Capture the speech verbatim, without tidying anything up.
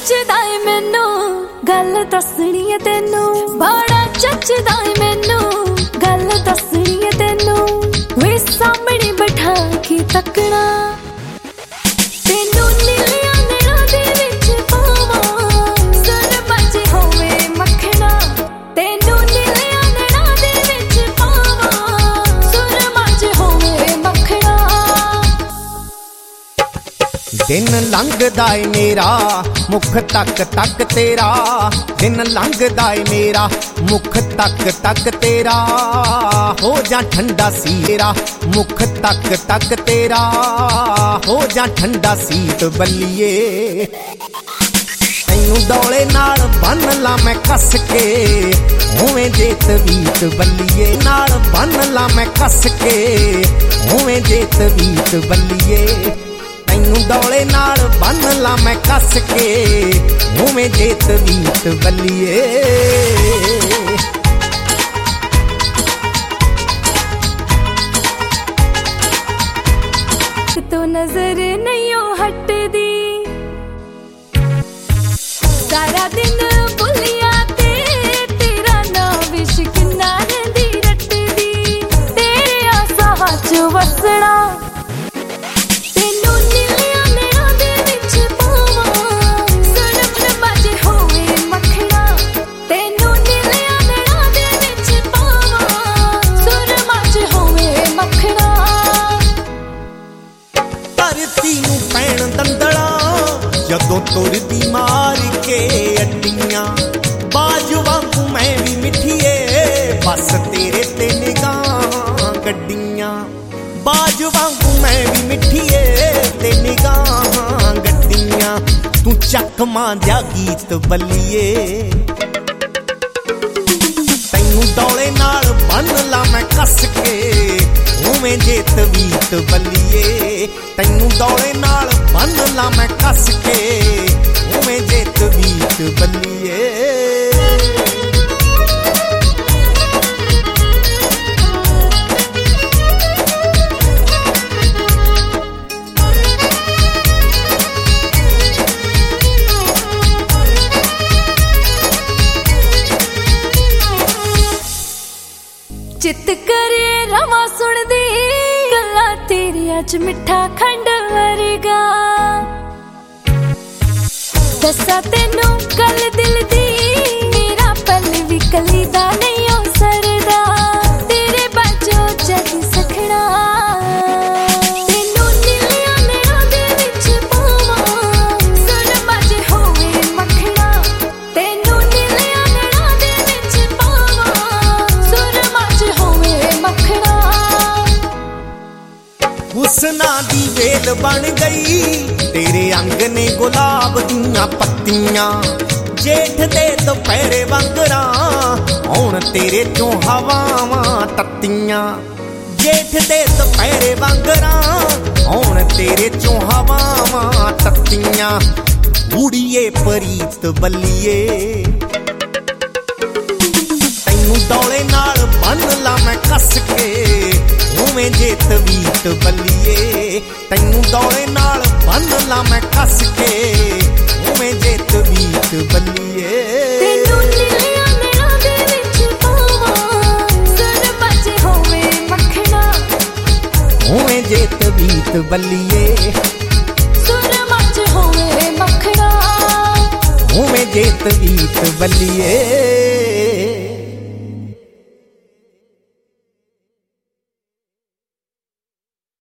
जचदा ए मैनू गल दसनी है तेनू, बड़ा जचदा ए मैनू गल दसनी है तेनू। वे सामने बैठा के तकना तेनू नीलियां नैणां दे विच पावां, सुर बजे होवे मखना। तेनू नीलियां नैणां दे विच पावां, सुर बजे होवे मखना। दिन लंघदा ए मेरा मुख तक तक तेरा, दिन लंघदा ए मेरा मुख तक तक तेरा। हो जा ठंडा सीरा मुख तक तक तेरा, हो जा ठंडा सीत बल्लिए। तैनू डोले नाल बन ला मैं कस के, होवे जेत बीत बल्लिए। नाल बन ला मैं कस के, होवे जेत बीत बल्लिए। तैनू डोले नाल बन ला मैं कस के, होवे जेत बीत बल्लिए। तो नजर नहीं हटदी सारा दिन भुलिया ते तेरा नाम इश्क नाल दी रटदी। तेरे आसा च वसना तेनू नीलियां नैणां दे विच पावां, सुर बजे होवे मखना। तेनू नीलियां नैणां दे विच पावां, सुर बजे होवे मखना। धरती नूं पैण दंदड़ा जदों तुरदी मार के अड्डियां, बाजू वांगू मैं भी मिठिए बस तेरे ते निगाहां गड्डियां। बाजू वांगू मैं भी मिठिए ते निगाहां गड्डियां। तू चक मांझा गीत बल्लिए। तैनू डोले नाल बन ला मैं कस के, होवे जेत बीत बल्लिए। तैनू डोले नाल बन ला मैं कस के, होवे जेत बीत बल्लिए। चित करे रवा सुनदी गल्लां तेरियां च मिठा खंड वर्गा। दस्सा तेनू गल दिल दी, मेरा पल भी कली दा नहीं हो सरदा। तेरे बाजो जग सखना तेनू नीलियां नैणां दे विच पावां, सुर बजे होवे मखना। तेनू नीलियां नैणां दे विच पावां, सुर बजे होवे मखना। हुस्ना दी वेल बन गई तेरे अंग ने गुलाब दियां पत्तियां। जेठ दे दोपहरे वांगरा हुण तेरे चों हवावां तत्तियां। जेठ दे दोपहरे वांगरा हुण तेरे चों हवावां तत्तियां। उड़िए परीत बल्लिए। तैनू डोले नाल बन ला मैं कस के, होवे जेत बीत बल्लिए। तैनू डोले नाल बन ला मैं कस के, होवे जेत बीत बल्लिए। तेनू नीलियां नैणां दे विच पावां, सुर बजे होवे मखना। होवे जेत बीत बल्लिए। सुर बजे होवे मखना। होवे जेत बीत बल्लिए।